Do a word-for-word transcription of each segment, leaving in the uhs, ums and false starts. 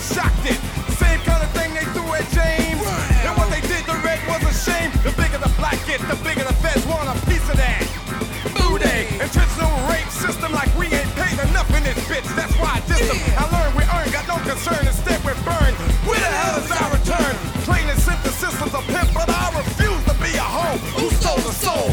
shocked it. Same kind of thing they threw at James. And what they did to Red was a shame. The bigger the black get, the bigger the feds want a piece of that. Booty, intentional rape system like we ain't paid enough in this bitch. That's why I diss them. I learned we earn, got no concern, instead we're burned. Where the hell is our return? Plain and simple systems of pimp, but I refuse to be a hoe who stole the soul.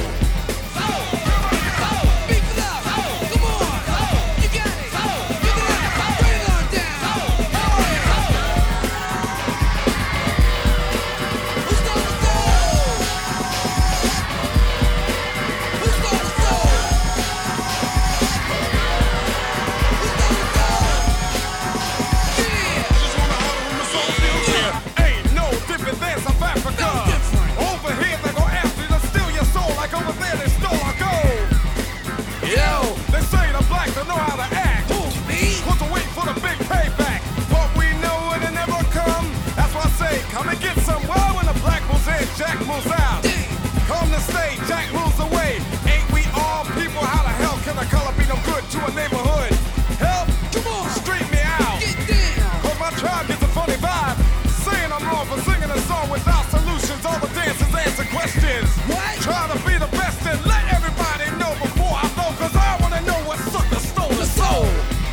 Come and get some well when the black moves in, Jack moves out. Come to stay, Jack moves away. Ain't we all people? How the hell can a color be no good to a neighborhood? Help! Come on, street me out. Get down. Cause my tribe gets a funny vibe. Saying I'm wrong for singing a song without solutions. All the dancers answer questions. What? Try to be the best and let everybody know before I know. Cause I wanna know what sucker stole the soul.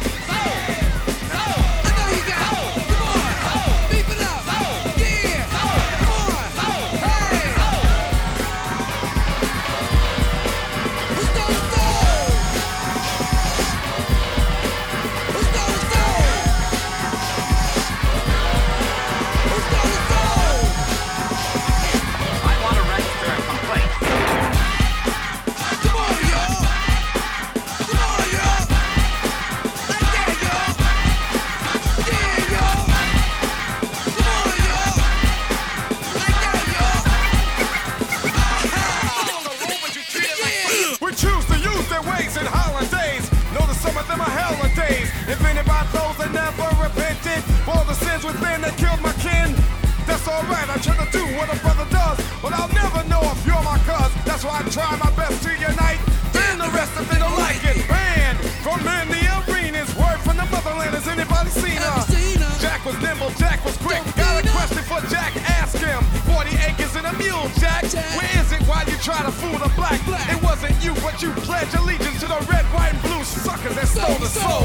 Within that killed my kin. That's alright, I try to do what a brother does, but I'll never know if you're my cuz. That's why I try my best to unite. Then the rest of them don't like it. Banned from in the arenas. Word from the motherland. Has anybody seen her? Jack was nimble, Jack was quick. Got a question for Jack, ask him. Forty acres and a mule, Jack. Where is it while you try to fool the black? It wasn't you, but you pledged allegiance to the red, white, and blue suckers that stole the soul.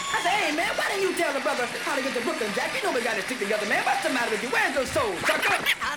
How to get to Brooklyn, Jack? You know we got to stick together, man. What's the matter with you? Where's those souls, sucker?